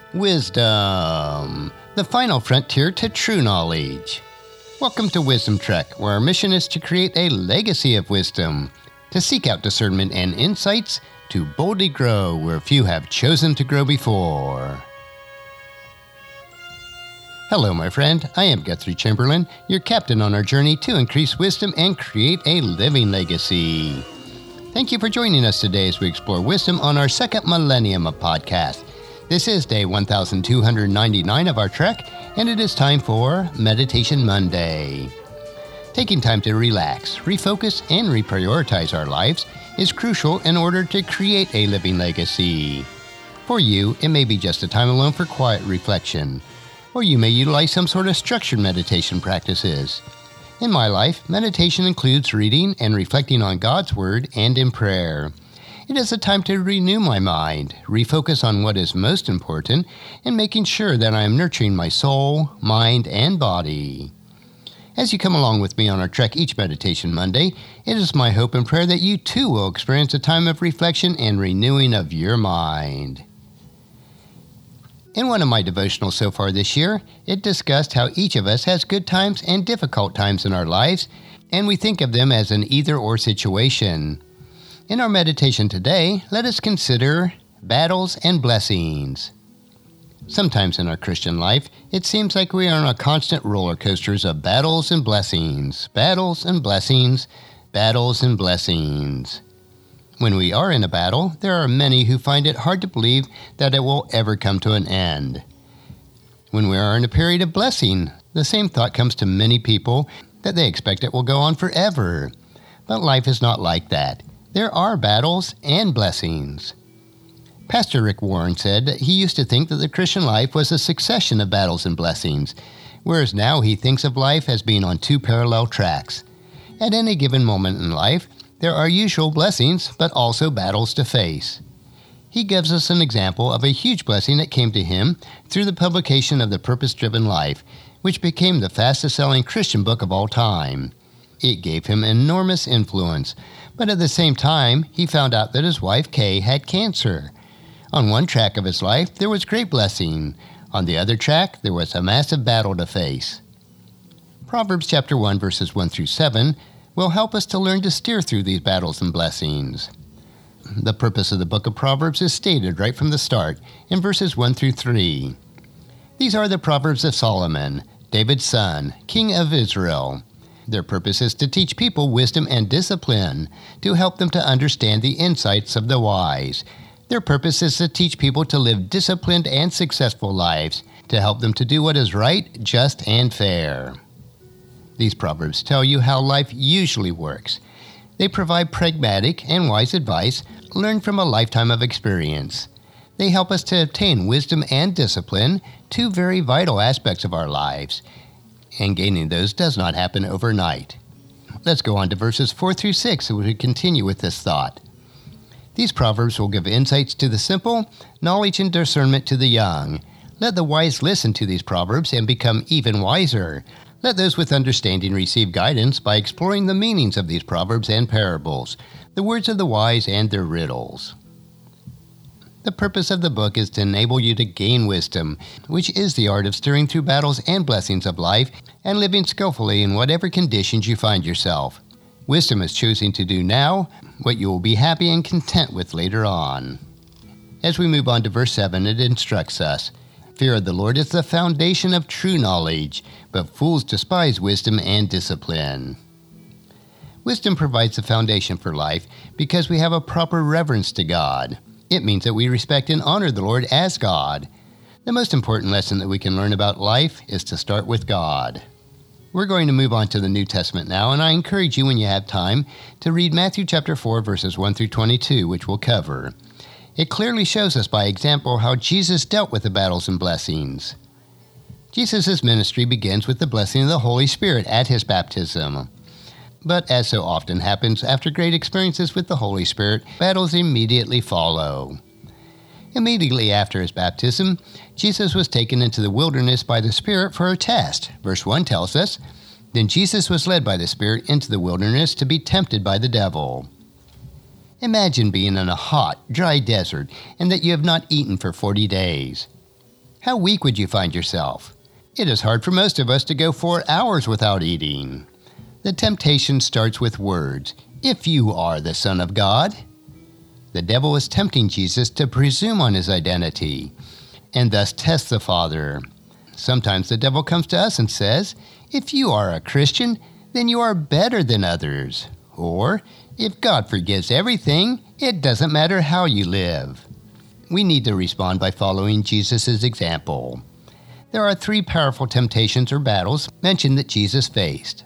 Wisdom, the final frontier to true knowledge. Welcome to Wisdom Trek, where our mission is to create a legacy of wisdom, to seek out discernment and insights, to boldly grow where few have chosen to grow before. Hello, my friend. I am Guthrie Chamberlain, your captain on our journey to increase wisdom and create a living legacy. Thank you for joining us today as we explore wisdom on our second millennium of podcast. This is day 1299 of our trek, and it is time for Meditation Monday. Taking time to relax, refocus, and reprioritize our lives is crucial in order to create a living legacy. For you, it may be just a time alone for quiet reflection, or you may utilize some sort of structured meditation practices. In my life, meditation includes reading and reflecting on God's Word and in prayer. It is a time to renew my mind, refocus on what is most important, and making sure that I am nurturing my soul, mind, and body. As you come along with me on our trek each Meditation Monday, it is my hope and prayer that you too will experience a time of reflection and renewing of your mind. In one of my devotionals so far this year, it discussed how each of us has good times and difficult times in our lives, and we think of them as an either-or situation. In our meditation today, let us consider battles and blessings. Sometimes in our Christian life, it seems like we are on a constant roller coasters of battles and blessings, battles and blessings, battles and blessings. When we are in a battle, there are many who find it hard to believe that it will ever come to an end. When we are in a period of blessing, the same thought comes to many people that they expect it will go on forever. But life is not like that. There are battles and blessings. Pastor Rick Warren said that he used to think that the Christian life was a succession of battles and blessings, whereas now he thinks of life as being on two parallel tracks. At any given moment in life, there are usual blessings, but also battles to face. He gives us an example of a huge blessing that came to him through the publication of The Purpose-Driven Life, which became the fastest-selling Christian book of all time. It gave him enormous influence, but at the same time, he found out that his wife, Kay, had cancer. On one track of his life, there was great blessing. On the other track, there was a massive battle to face. Proverbs chapter 1, verses 1 through 7 will help us to learn to steer through these battles and blessings. The purpose of the book of Proverbs is stated right from the start in verses 1 through 3. These are the Proverbs of Solomon, David's son, king of Israel. Their purpose is to teach people wisdom and discipline, to help them to understand the insights of the wise. Their purpose is to teach people to live disciplined and successful lives, to help them to do what is right, just, and fair. These proverbs tell you how life usually works. They provide pragmatic and wise advice learned from a lifetime of experience. They help us to obtain wisdom and discipline, two very vital aspects of our lives. And gaining those does not happen overnight. Let's go on to verses 4 through 6 so we continue with this thought. These proverbs will give insights to the simple, knowledge and discernment to the young. Let the wise listen to these proverbs and become even wiser. Let those with understanding receive guidance by exploring the meanings of these proverbs and parables, the words of the wise and their riddles. The purpose of the book is to enable you to gain wisdom, which is the art of steering through battles and blessings of life and living skillfully in whatever conditions you find yourself. Wisdom is choosing to do now what you will be happy and content with later on. As we move on to verse 7, it instructs us, "Fear of the Lord is the foundation of true knowledge, but fools despise wisdom and discipline." Wisdom provides the foundation for life because we have a proper reverence to God. It means that we respect and honor the Lord as God. The most important lesson that we can learn about life is to start with God. We're going to move on to the New Testament now, and I encourage you when you have time to read Matthew chapter 4, verses 1 through 22, which we'll cover. It clearly shows us by example how Jesus dealt with the battles and blessings. Jesus' ministry begins with the blessing of the Holy Spirit at his baptism. But as so often happens, after great experiences with the Holy Spirit, battles immediately follow. Immediately after his baptism, Jesus was taken into the wilderness by the Spirit for a test. Verse 1 tells us, "Then Jesus was led by the Spirit into the wilderness to be tempted by the devil." Imagine being in a hot, dry desert and that you have not eaten for 40 days. How weak would you find yourself? It is hard for most of us to go 4 hours without eating. The temptation starts with words. If you are the Son of God. The devil is tempting Jesus to presume on his identity and thus test the Father. Sometimes the devil comes to us and says, if you are a Christian, then you are better than others. Or, if God forgives everything, it doesn't matter how you live. We need to respond by following Jesus' example. There are 3 powerful temptations or battles mentioned that Jesus faced.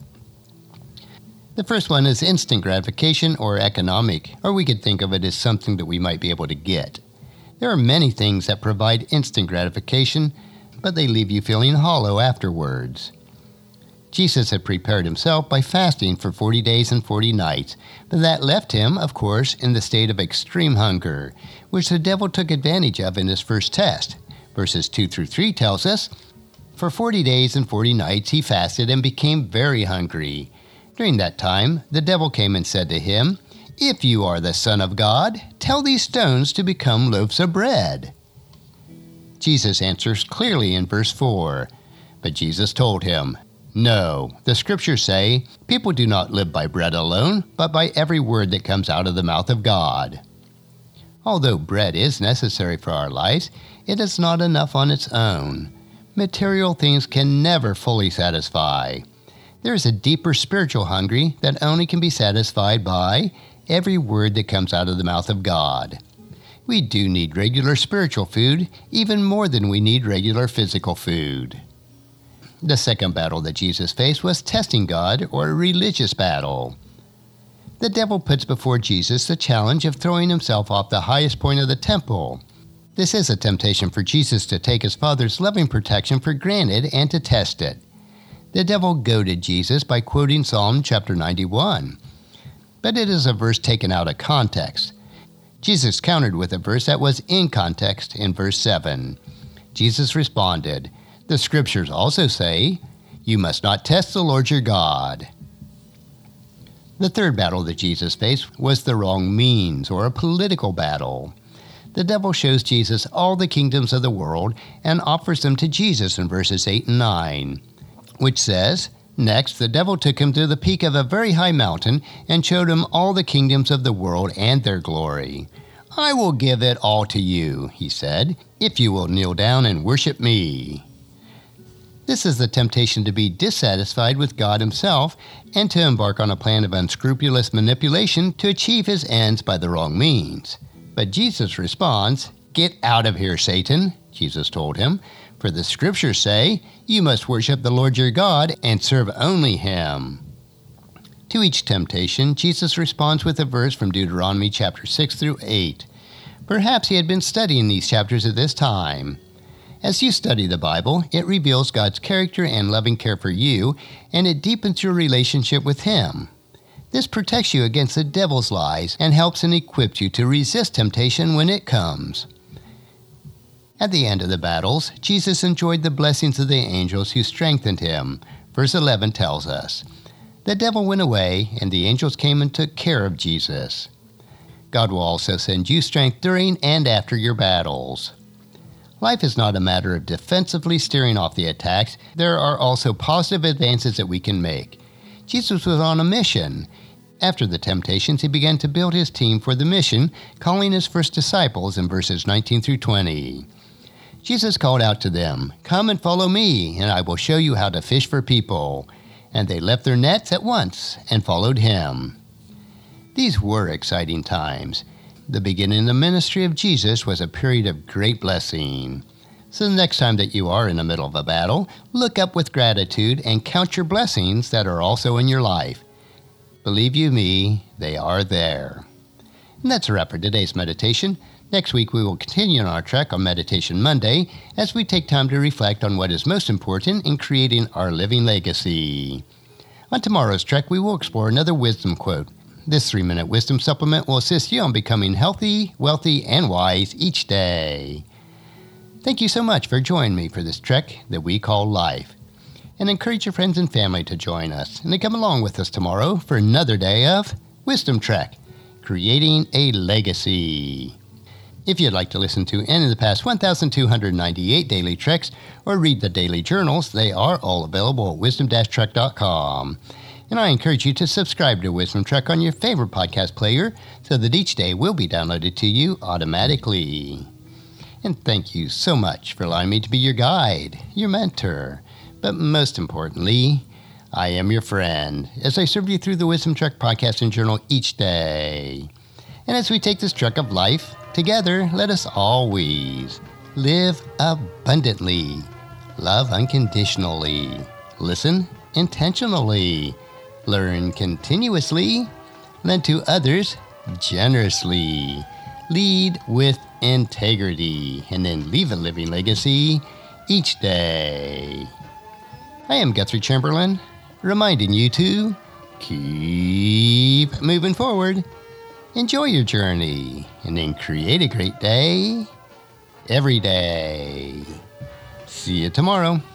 The first one is instant gratification or economic, or we could think of it as something that we might be able to get. There are many things that provide instant gratification, but they leave you feeling hollow afterwards. Jesus had prepared himself by fasting for 40 days and 40 nights, but that left him, of course, in the state of extreme hunger, which the devil took advantage of in his first test. Verses 2 through 3 tells us, for 40 days and 40 nights he fasted and became very hungry. During that time, the devil came and said to him, if you are the Son of God, tell these stones to become loaves of bread. Jesus answers clearly in verse 4, but Jesus told him, no, the scriptures say, people do not live by bread alone, but by every word that comes out of the mouth of God. Although bread is necessary for our lives, it is not enough on its own. Material things can never fully satisfy. There is a deeper spiritual hunger that only can be satisfied by every word that comes out of the mouth of God. We do need regular spiritual food, even more than we need regular physical food. The second battle that Jesus faced was testing God, or a religious battle. The devil puts before Jesus the challenge of throwing himself off the highest point of the temple. This is a temptation for Jesus to take his Father's loving protection for granted and to test it. The devil goaded Jesus by quoting Psalm chapter 91. But it is a verse taken out of context. Jesus countered with a verse that was in context in verse 7. Jesus responded, the scriptures also say, you must not test the Lord your God. The third battle that Jesus faced was the wrong means, or a political battle. The devil shows Jesus all the kingdoms of the world and offers them to Jesus in verses 8 and 9, which says, next the devil took him to the peak of a very high mountain and showed him all the kingdoms of the world and their glory. I will give it all to you, he said, if you will kneel down and worship me. This is the temptation to be dissatisfied with God himself and to embark on a plan of unscrupulous manipulation to achieve his ends by the wrong means. But Jesus responds, get out of here, Satan, Jesus told him, for the scriptures say, you must worship the Lord your God and serve only him. To each temptation, Jesus responds with a verse from Deuteronomy chapter 6 through 8. Perhaps he had been studying these chapters at this time. As you study the Bible, it reveals God's character and loving care for you, and it deepens your relationship with him. This protects you against the devil's lies and helps and equips you to resist temptation when it comes. At the end of the battles, Jesus enjoyed the blessings of the angels who strengthened him. Verse 11 tells us, the devil went away, and the angels came and took care of Jesus. God will also send you strength during and after your battles. Life is not a matter of defensively steering off the attacks. There are also positive advances that we can make. Jesus was on a mission. After the temptations, he began to build his team for the mission, calling his first disciples in verses 19 through 20. Jesus called out to them, come and follow me, and I will show you how to fish for people. And they left their nets at once and followed him. These were exciting times. The beginning of the ministry of Jesus was a period of great blessing. So the next time that you are in the middle of a battle, look up with gratitude and count your blessings that are also in your life. Believe you me, they are there. And that's a wrap for today's meditation. Next week we will continue on our trek on Meditation Monday as we take time to reflect on what is most important in creating our living legacy. On tomorrow's trek we will explore another wisdom quote. This 3-minute wisdom supplement will assist you on becoming healthy, wealthy, and wise each day. Thank you so much for joining me for this trek that we call life. And encourage your friends and family to join us and to come along with us tomorrow for another day of Wisdom Trek, Creating a Legacy. If you'd like to listen to any of the past 1,298 Daily Treks or read the daily journals, they are all available at wisdom-trek.com. And I encourage you to subscribe to Wisdom Trek on your favorite podcast player so that each day will be downloaded to you automatically. And thank you so much for allowing me to be your guide, your mentor, but most importantly, I am your friend as I serve you through the Wisdom Trek podcast and journal each day. And as we take this trek of life together, let us always live abundantly, love unconditionally, listen intentionally, learn continuously, lend to others generously, lead with integrity, and then leave a living legacy each day. I am Guthrie Chamberlain, reminding you to keep moving forward, enjoy your journey, and then create a great day every day. See you tomorrow.